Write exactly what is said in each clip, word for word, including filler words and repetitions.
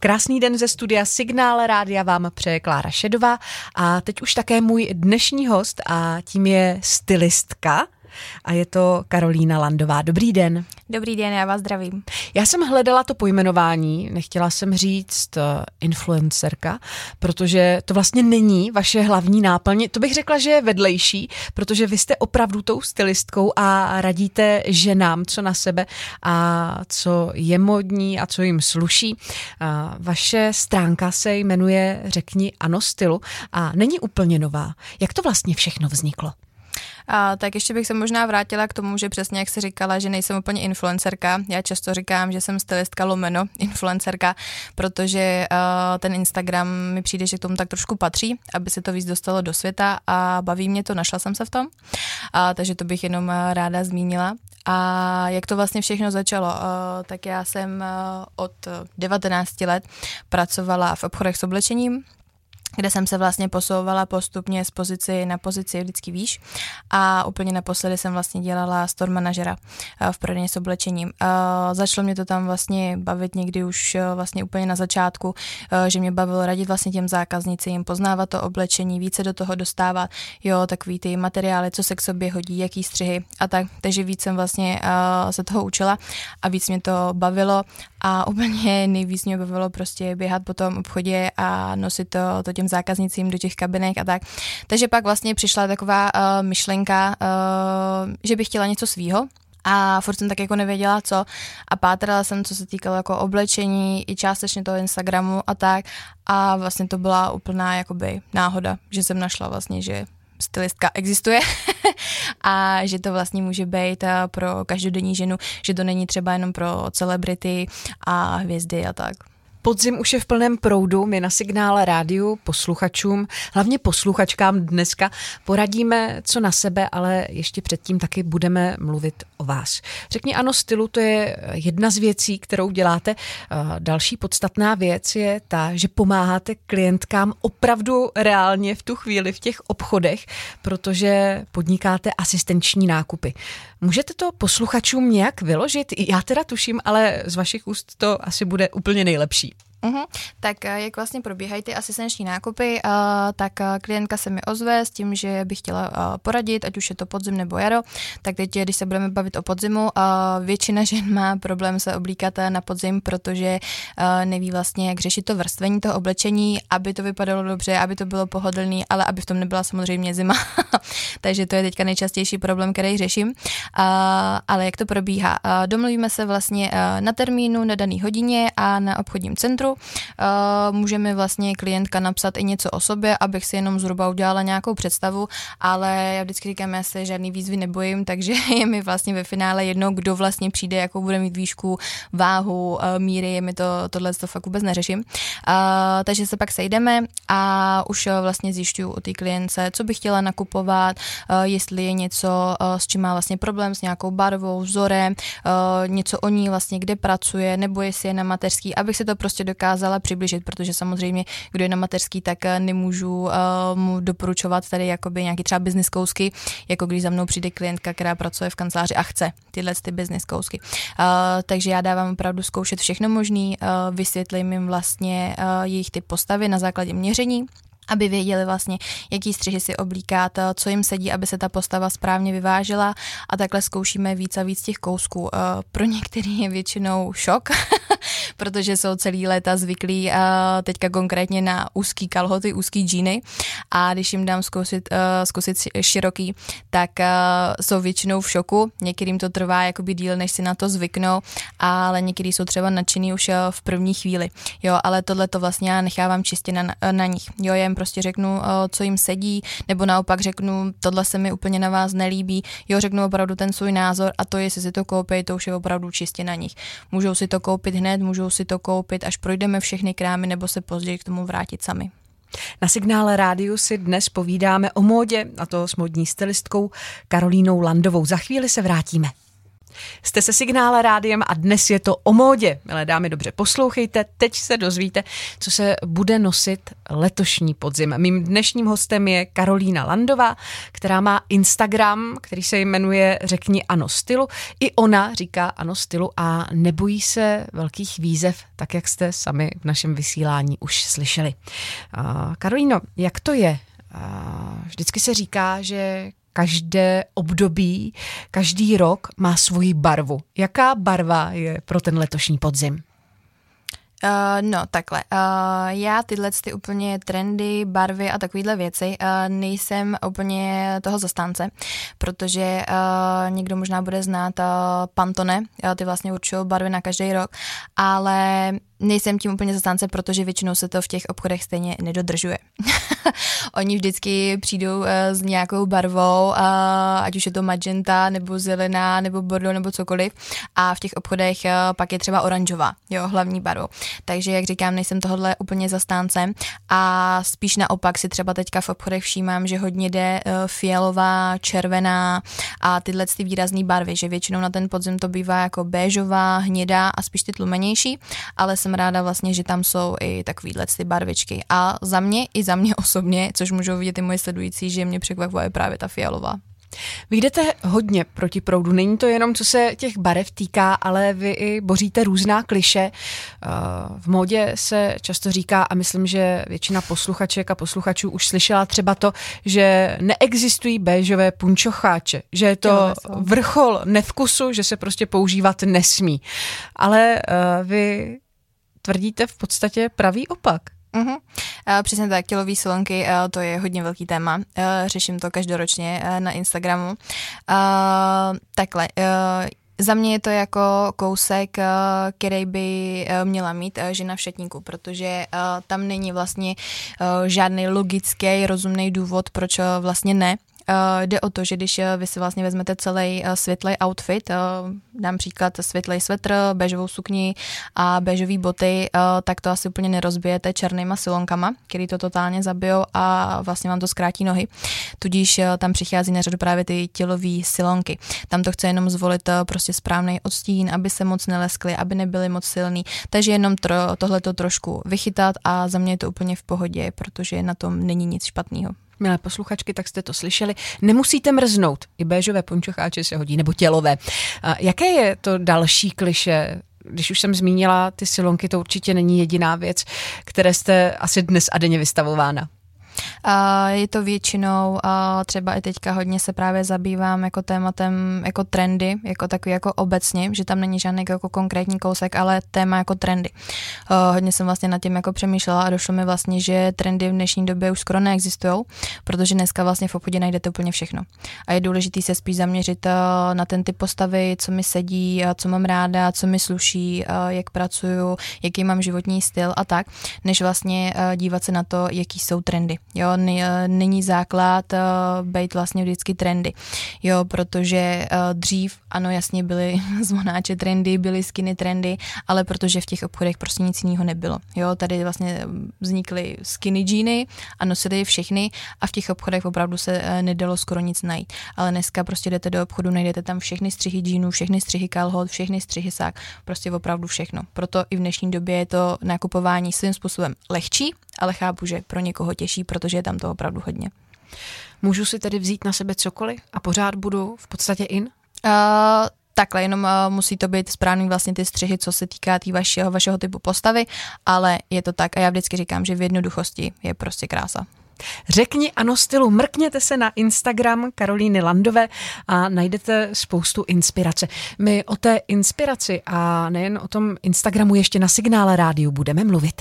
Krásný den ze studia Signál Rádia vám přeje Klára Šedová a teď už také můj dnešní host a tím je stylistka a je to Karolína Landová. Dobrý den. Dobrý den, já vás zdravím. Já jsem hledala to pojmenování, nechtěla jsem říct uh, influencerka, protože to vlastně není vaše hlavní náplň. To bych řekla, že je vedlejší, protože vy jste opravdu tou stylistkou a radíte ženám, co na sebe a co je modní a co jim sluší. Uh, vaše stránka se jmenuje Řekni ano stylu a není úplně nová. Jak to vlastně všechno vzniklo? A tak ještě bych se možná vrátila k tomu, že přesně jak jsi říkala, že nejsem úplně influencerka. Já často říkám, že jsem stylistka lomeno influencerka, protože uh, ten Instagram mi přijde, že k tomu tak trošku patří, aby se to víc dostalo do světa a baví mě to, našla jsem se v tom. A, takže to bych jenom ráda zmínila. A jak to vlastně všechno začalo? Uh, tak já jsem uh, od devatenácti let pracovala v obchodech s oblečením, kde jsem se vlastně posouvala postupně z pozici na pozici vždycky výš a úplně naposledy jsem vlastně dělala store manažera v prodejně s oblečením. Začalo mě to tam vlastně bavit někdy už vlastně úplně na začátku, že mě bavilo radit vlastně těm zákaznicím, poznávat to oblečení, více do toho dostávat, jo, takový ty materiály, co se k sobě hodí, jaký střihy a tak, takže víc jsem vlastně se toho učila a víc mě to bavilo a úplně nejvíc mě bavilo prostě běhat po tom obchodě a nosit to, to těm zákaznicím do těch kabinek a tak. Takže pak vlastně přišla taková uh, myšlenka, uh, že bych chtěla něco svýho a furt jsem tak jako nevěděla co a pátrala jsem, co se týkalo jako oblečení i částečně toho Instagramu a tak a vlastně to byla úplná jakoby náhoda, že jsem našla vlastně, že stylistka existuje a že to vlastně může být pro každodenní ženu, že to není třeba jenom pro celebrity a hvězdy a tak. Podzim už je v plném proudu, my na Signále rádiu posluchačům, hlavně posluchačkám dneska poradíme, co na sebe, ale ještě předtím taky budeme mluvit o vás. Řekni ano stylu, to je jedna z věcí, kterou děláte. Další podstatná věc je ta, že pomáháte klientkám opravdu reálně v tu chvíli v těch obchodech, protože podnikáte asistenční nákupy. Můžete to posluchačům nějak vyložit? Já teda tuším, ale z vašich úst to asi bude úplně nejlepší. Uhum. Tak jak vlastně probíhají ty asistenční nákupy, uh, tak klientka se mi ozve s tím, že by chtěla uh, poradit, ať už je to podzim nebo jaro. Tak teď, když se budeme bavit o podzimu, uh, většina žen má problém se oblíkat na podzim, protože uh, neví vlastně, jak řešit to vrstvení toho oblečení, aby to vypadalo dobře, aby to bylo pohodlný, ale aby v tom nebyla samozřejmě zima. Takže to je teďka nejčastější problém, který řeším. Uh, ale jak to probíhá? Uh, domluvíme se vlastně uh, na termínu, na daný hodině a na obchodním centru. Uh, můžeme vlastně klientka napsat i něco o sobě, abych si jenom zhruba udělala nějakou představu, ale já vždycky říkám, já se žádný výzvy nebojím, takže je mi vlastně ve finále jedno, kdo vlastně přijde, jakou bude mít výšku, váhu, uh, míry, je mi to, tohle to fakt vůbec neřeším. Uh, takže se pak sejdeme a už uh, vlastně zjišťuju o té klientce, co bych chtěla nakupovat, uh, jestli je něco, uh, s čím má vlastně problém, s nějakou barvou, vzorem, uh, něco o ní vlastně, kde pracuje, nebo jestli je na mateřský, abych si to prostě dokázala přiblížit, protože samozřejmě, kdo je na mateřský, tak nemůžu uh, mu doporučovat tady jakoby nějaký třeba business kousky, jako když za mnou přijde klientka, která pracuje v kanceláři a chce tyhle ty business kousky. Uh, takže já dávám opravdu zkoušet všechno možný, uh, vysvětlím jim vlastně uh, jejich typ postavy na základě měření, aby věděli vlastně, jaký střihy si oblíkat, co jim sedí, aby se ta postava správně vyvážela a takhle zkoušíme víc a víc těch kousků. Pro některý je většinou šok, protože jsou celý léta zvyklí teďka konkrétně na úzký kalhoty, úzký džíny a když jim dám zkusit, zkusit široký, tak jsou většinou v šoku. Některým to trvá jakoby díl, než si na to zvyknou, ale některý jsou třeba nadšený už v první chvíli. Jo, ale tohle to vlastně já nechávám čistě na, na nich. Jo, já jim prostě řeknu, co jim sedí, nebo naopak řeknu, tohle se mi úplně na vás nelíbí. Jo, řeknu opravdu ten svůj názor a to, jestli si to koupí, to už je opravdu čistě na nich. Můžou si to koupit hned, můžou si to koupit, až projdeme všechny krámy, nebo se později k tomu vrátit sami. Na Signále rádiu si dnes povídáme o módě, a to s módní stylistkou Karolínou Landovou. Za chvíli se vrátíme. Jste se Signále rádiem a dnes je to o módě. Milé dámy, dobře poslouchejte, teď se dozvíte, co se bude nosit letošní podzim. Mým dnešním hostem je Karolína Landová, která má Instagram, který se jmenuje Řekni ano stylu. I ona říká ano stylu a nebojí se velkých výzev, tak jak jste sami v našem vysílání už slyšeli. Karolíno, jak to je? Vždycky se říká, že každé období, každý rok má svoji barvu. Jaká barva je pro ten letošní podzim? Uh, no, takhle. Uh, já tyhle ty úplně trendy, barvy a takovýhle věci uh, nejsem úplně toho zastánce, protože uh, někdo možná bude znát uh, Pantone, uh, ty vlastně určují barvy na každý rok, ale nejsem tím úplně zastánce, protože většinou se to v těch obchodech stejně nedodržuje. Oni vždycky přijdou uh, s nějakou barvou, uh, ať už je to magenta, nebo zelená, nebo bordeaux, nebo cokoliv. A v těch obchodech uh, pak je třeba oranžová, jo, hlavní barvou. Takže, jak říkám, nejsem tohodle úplně zastáncem a spíš naopak si třeba teďka v obchodech všímám, že hodně jde uh, fialová, červená a tyhle ty výrazné barvy, že většinou na ten podzim to bývá jako béžová, hnědá a spíš ty tlumenější, ale jsem ráda vlastně, že tam jsou i takovýhle ty barvičky. A za mě i za mě osobně, což můžou vidět i moji sledující, že mě překvapuje právě ta fialová. Vy jdete hodně proti proudu. Není to jenom, co se těch barev týká, ale vy i boříte různá kliše. V módě se často říká, a myslím, že většina posluchaček a posluchačů už slyšela třeba to, že neexistují béžové punčocháče, že je to vrchol nevkusu, že se prostě používat nesmí. Ale vy tvrdíte v podstatě pravý opak. Uh-huh. Uh, přesně tak, tělový silonky, uh, to je hodně velký téma. Uh, řeším to každoročně uh, na Instagramu. Uh, takhle, uh, za mě je to jako kousek, uh, který by uh, měla mít uh, žena v šatníku, protože uh, tam není vlastně uh, žádný logický, rozumný důvod, proč uh, vlastně ne. Uh, jde o to, že když uh, vy si vlastně vezmete celý uh, světlej outfit, uh, dám příklad světlej svetr, béžovou sukni a béžový boty, uh, tak to asi úplně nerozbijete černýma silonkama, který to totálně zabijou a vlastně vám to zkrátí nohy. Tudíž uh, tam přichází na řadu právě ty tělový silonky. Tam to chce jenom zvolit uh, prostě správný odstín, aby se moc neleskly, aby nebyly moc silný. Takže jenom tro, tohleto trošku vychytat a za mě je to úplně v pohodě, protože na tom není nic špatného. Milé posluchačky, tak jste to slyšeli. Nemusíte mrznout. I béžové pončocháče se hodí, nebo tělové. A jaké je to další kliše? Když už jsem zmínila ty silonky, to určitě není jediná věc, které jste asi dnes a denně vystavována. Uh, je to většinou, uh, třeba i teďka hodně se právě zabývám jako tématem jako trendy, jako takový jako obecně, že tam není žádný jako konkrétní kousek, ale téma jako trendy. Uh, hodně jsem vlastně nad tím jako přemýšlela a došlo mi vlastně, že trendy v dnešní době už skoro neexistují, protože dneska vlastně v obchodě najdete úplně všechno. A je důležité se spíš zaměřit uh, na ten typ postavy, co mi sedí, uh, co mám ráda, co mi sluší, uh, jak pracuju, jaký mám životní styl a tak, než vlastně uh, dívat se na to, jaký jsou trendy. Jo, není základ uh, být vlastně vždycky trendy, jo, protože uh, dřív, ano, jasně byly zvonáče trendy, byly skinny trendy, ale protože v těch obchodech prostě nic jiného nebylo, jo, tady vlastně vznikly skinny džíny a nosili je všechny a v těch obchodech opravdu se uh, nedalo skoro nic najít, ale dneska prostě jdete do obchodu, najdete tam všechny střihy džínů, všechny střihy kalhot, všechny střihy sák, prostě opravdu všechno, proto i v dnešní době je to nakupování svým způsobem lehčí, ale chápu, že pro někoho těžší, protože je tam to opravdu hodně. Můžu si tedy vzít na sebe cokoliv a pořád budu v podstatě in? Uh, takhle, jenom uh, musí to být správný vlastně ty střihy, co se týká tý vašeho, vašeho typu postavy, ale je to tak a já vždycky říkám, že v jednoduchosti je prostě krása. Řekni ano stylu, mrkněte se na Instagram Karolíny Landové a najdete spoustu inspirace. My o té inspiraci a nejen o tom Instagramu ještě na Signále rádiu budeme mluvit.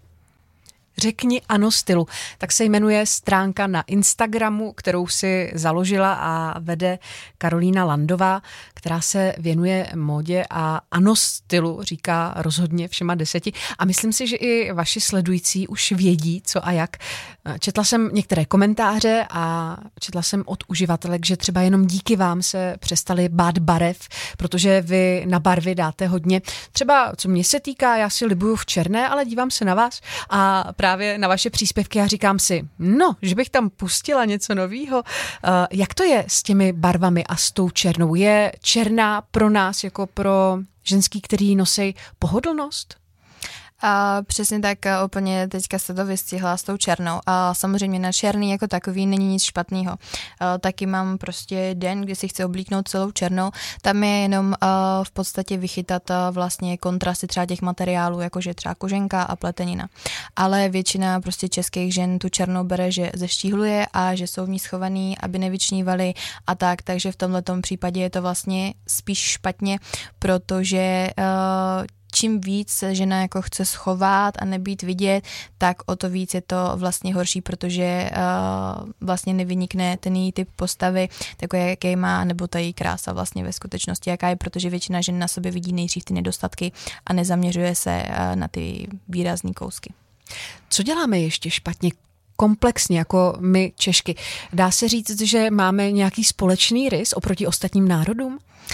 Řekni ano stylu, tak se jmenuje stránka na Instagramu, kterou si založila a vede Karolína Landová, která se věnuje módě a ano stylu říká rozhodně všema deseti. A myslím si, že i vaši sledující už vědí, co a jak. Četla jsem některé komentáře a četla jsem od uživatelek, že třeba jenom díky vám se přestali bát barev, protože vy na barvy dáte hodně. Třeba, co mě se týká, já si libuju v černé, ale dívám se na vás a právě právě na vaše příspěvky a říkám si, no, že bych tam pustila něco novýho. Jak to je s těmi barvami a s tou černou? Je černá pro nás jako pro ženský, který nosí pohodlnost? A přesně tak úplně teďka se to vystihla s tou černou. A samozřejmě na černý jako takový není nic špatného. Taky mám prostě den, kdy si chci oblíknout celou černou. Tam je jenom a, v podstatě vychytat a, vlastně kontrasty třeba těch materiálů, jakože třeba koženka a pletenina. Ale většina prostě českých žen tu černou bere, že zeštíhluje a že jsou v ní schovaný, aby nevyčnívaly a tak. Takže v tomhletom případě je to vlastně spíš špatně, protože a, čím víc se žena jako chce schovat a nebýt vidět, tak o to víc je to vlastně horší, protože uh, vlastně nevynikne ten její typ postavy, takový, jaký má, nebo ta její krása vlastně ve skutečnosti, jaká je, protože většina žen na sobě vidí nejdřív ty nedostatky a nezaměřuje se uh, na ty výrazný kousky. Co děláme ještě špatně? Komplexně, jako my Češky. Dá se říct, že máme nějaký společný rys oproti ostatním národům?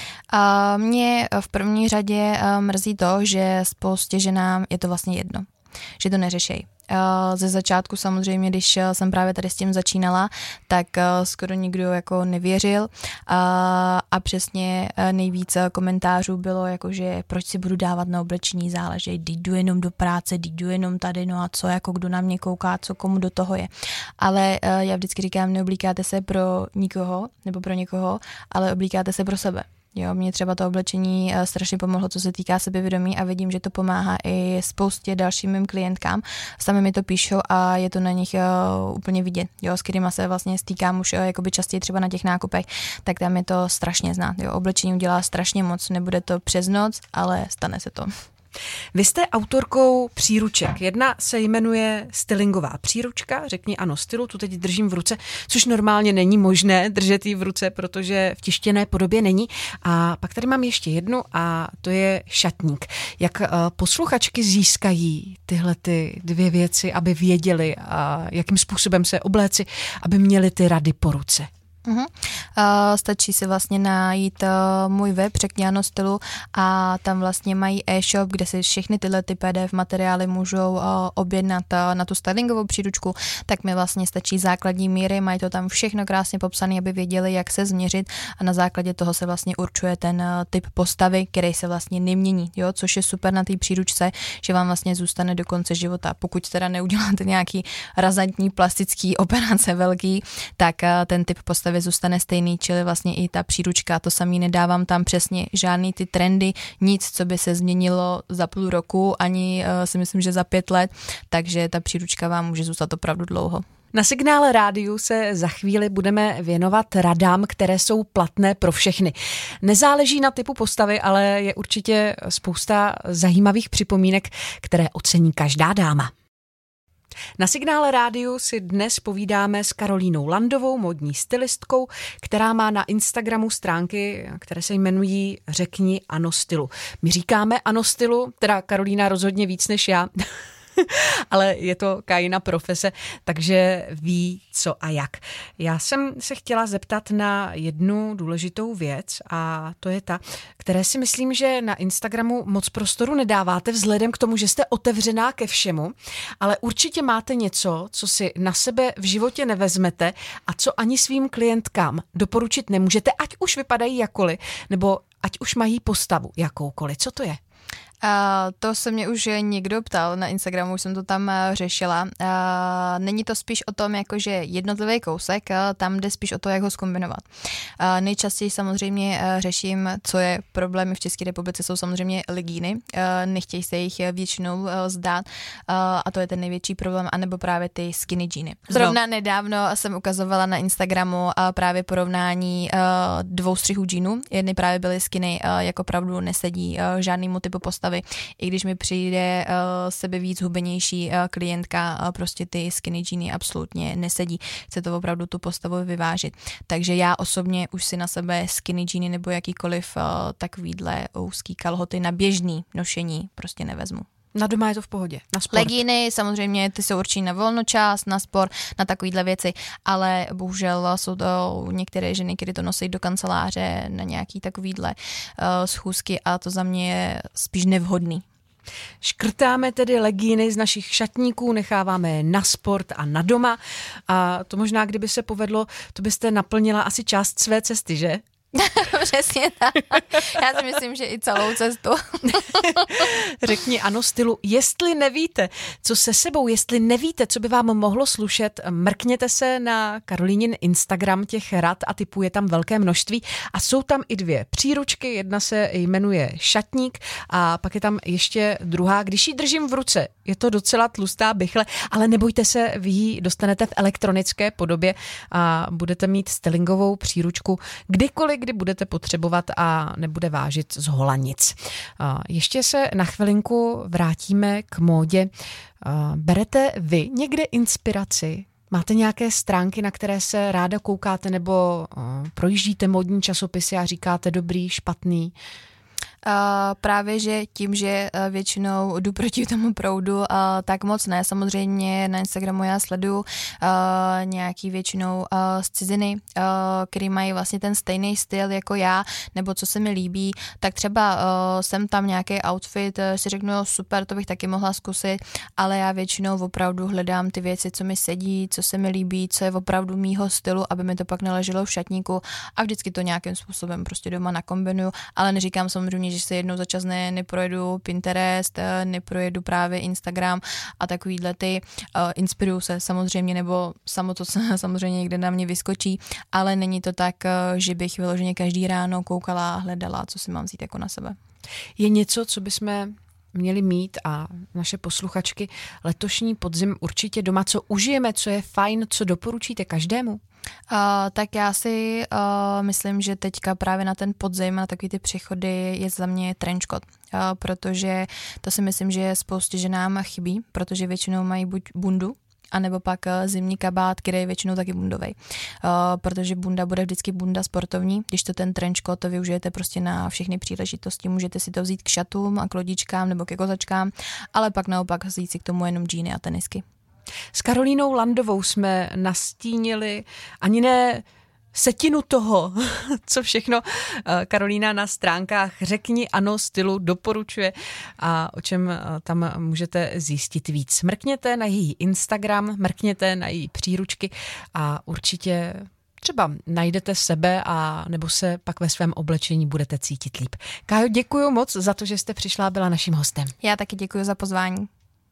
A mě v první řadě mrzí to, že spoustě ženám je to vlastně jedno, že to neřešejí. Ze začátku samozřejmě, když jsem právě tady s tím začínala, tak skoro nikdo jako nevěřil a, a přesně nejvíc komentářů bylo jako, že proč si budu dávat na oblečení záleží, jdu jenom do práce, jdu jenom tady, no a co, jako kdo na mě kouká, co komu do toho je. Ale já vždycky říkám, neoblíkáte se pro nikoho nebo pro někoho, ale oblíkáte se pro sebe. Jo, mě třeba to oblečení strašně pomohlo, co se týká sebevědomí a vidím, že to pomáhá i spoustě dalším mým klientkám. Sami mi to píšou a je to na nich uh, úplně vidět, jo, s kterýma se vlastně stýkám už uh, jakoby častěji třeba na těch nákupech, tak tam je to strašně znát. Jo, oblečení udělá strašně moc, nebude to přes noc, ale stane se to. Vy jste autorkou příruček. Jedna se jmenuje Stylingová příručka, řekni ano stylu, tu teď držím v ruce, což normálně není možné držet ji v ruce, protože v tištěné podobě není. A pak tady mám ještě jednu a to je šatník. Jak posluchačky získají tyhle ty dvě věci, aby věděli, a jakým způsobem se obléci, aby měli ty rady po ruce? Uh-huh. Uh, stačí si vlastně najít uh, můj web Řekni ano stylu a tam vlastně mají e-shop, kde si všechny tyhle ty P D F materiály můžou uh, objednat uh, na tu stylingovou příručku, tak mi vlastně stačí základní míry, mají to tam všechno krásně popsané, aby věděli, jak se změřit a na základě toho se vlastně určuje ten uh, typ postavy, který se vlastně nemění, jo, což je super na té příručce, že vám vlastně zůstane do konce života. Pokud teda neuděláte nějaký razantní plastický operace velký, tak uh, ten typ postavy zůstane stejný, čili vlastně i ta příručka, to samý, nedávám tam přesně žádný ty trendy, nic, co by se změnilo za půl roku, ani uh, si myslím, že za pět let, takže ta příručka vám může zůstat opravdu dlouho. Na Signále rádiu se za chvíli budeme věnovat radám, které jsou platné pro všechny. Nezáleží na typu postavy, ale je určitě spousta zajímavých připomínek, které ocení každá dáma. Na Signále rádiu si dnes povídáme s Karolínou Landovou, módní stylistkou, která má na Instagramu stránky, které se jmenují Řekni ano stylu. My říkáme ano stylu, teda Karolína rozhodně víc než já, ale je to Kajina profese, takže ví co a jak. Já jsem se chtěla zeptat na jednu důležitou věc a to je ta, které si myslím, že na Instagramu moc prostoru nedáváte vzhledem k tomu, že jste otevřená ke všemu, ale určitě máte něco, co si na sebe v životě nevezmete a co ani svým klientkám doporučit nemůžete, ať už vypadají jakkoliv, nebo ať už mají postavu jakoukoliv. Co to je? Uh, to se mě už někdo ptal na Instagramu, už jsem to tam uh, řešila. Uh, není to spíš o tom, jakože jednotlivý kousek, uh, tam jde spíš o to, jak ho zkombinovat. Uh, nejčastěji samozřejmě uh, řeším, co je problémy v České republice, jsou samozřejmě legíny. Uh, nechtějí se jich většinou uh, zdát uh, a to je ten největší problém, anebo právě ty skinny jeany. Zrovna nedávno jsem ukazovala na Instagramu uh, právě porovnání uh, dvou střihů džínů. Jedny právě byly skinny, uh, jako opravdu nesedí uh, žádnému typu postavy. I když mi přijde uh, sebe víc hubenější uh, klientka, uh, prostě ty skinny jeany absolutně nesedí. Chce to opravdu tu postavu vyvážit. Takže já osobně už si na sebe skinny jeany nebo jakýkoliv uh, takovýhle úzký kalhoty na běžný nošení prostě nevezmu. Na doma je to v pohodě, na sport. Legíny samozřejmě, ty jsou určitý na volnočas, na sport, na takovýhle věci, ale bohužel jsou to některé ženy, které to nosí do kanceláře na nějaký takovýhle uh, schůzky a to za mě je spíš nevhodný. Škrtáme tedy legíny z našich šatníků, necháváme je na sport a na doma a to možná, kdyby se povedlo, to byste naplnila asi část své cesty, že? Přesně tak. Já si myslím, že i celou cestu. Řekni ano stylu, jestli nevíte, co se sebou, jestli nevíte, co by vám mohlo slušet, mrkněte se na Karolínin Instagram, těch rad a typů je tam velké množství a jsou tam i dvě příručky, jedna se jmenuje Šatník a pak je tam ještě druhá, když ji držím v ruce, je to docela tlustá bychle, ale nebojte se, vy ji dostanete v elektronické podobě a budete mít stylingovou příručku kdykoliv, kdy budete potřebovat a nebude vážit z hola nic. Ještě se na chvilinku vrátíme k módě. Berete vy někde inspiraci? Máte nějaké stránky, na které se ráda koukáte nebo projíždíte módní časopisy a říkáte dobrý, špatný? Uh, právě, že tím, že uh, většinou jdu proti tomu proudu, uh, tak moc ne. Samozřejmě na Instagramu já sleduju uh, nějaký většinou uh, z ciziny, uh, který mají vlastně ten stejný styl jako já, nebo co se mi líbí, tak třeba uh, jsem tam nějaký outfit, uh, si řeknu, jo, super, to bych taky mohla zkusit, ale já většinou opravdu hledám ty věci, co mi sedí, co se mi líbí, co je opravdu mýho stylu, aby mi to pak neleželo v šatníku a vždycky to nějakým způsobem prostě doma nakombinuju, ale neříkám samozřejmě, že se jednou za čas ne, neprojedu Pinterest, neprojedu právě Instagram a takovýhle ty, uh, inspiruju se samozřejmě, nebo samo to samozřejmě někde na mě vyskočí, ale není to tak, uh, že bych vyloženě každý ráno koukala a hledala, co si mám vzít jako na sebe. Je něco, co bychom měli mít a naše posluchačky letošní podzim určitě doma, co užijeme, co je fajn, co doporučíte každému? Uh, tak já si uh, myslím, že teďka právě na ten podzim, na takový ty přechody je za mě trenchcoat, uh, protože to si myslím, že spoustě ženám chybí, protože většinou mají buď bundu, anebo pak zimní kabát, který je většinou taky bundovej. Uh, protože bunda bude vždycky bunda sportovní, když to ten trenchcoat to využijete prostě na všechny příležitosti, můžete si to vzít k šatům a k lodičkám nebo ke kozačkám, ale pak naopak vzít si k tomu jenom džíny a tenisky. S Karolínou Landovou jsme nastínili ani ne setinu toho, co všechno Karolína na stránkách Řekni ano stylu doporučuje a o čem tam můžete zjistit víc. Mrkněte na její Instagram, mrkněte na její příručky a určitě třeba najdete sebe a nebo se pak ve svém oblečení budete cítit líp. Kájo, děkuji moc za to, že jste přišla a byla naším hostem. Já taky děkuji za pozvání.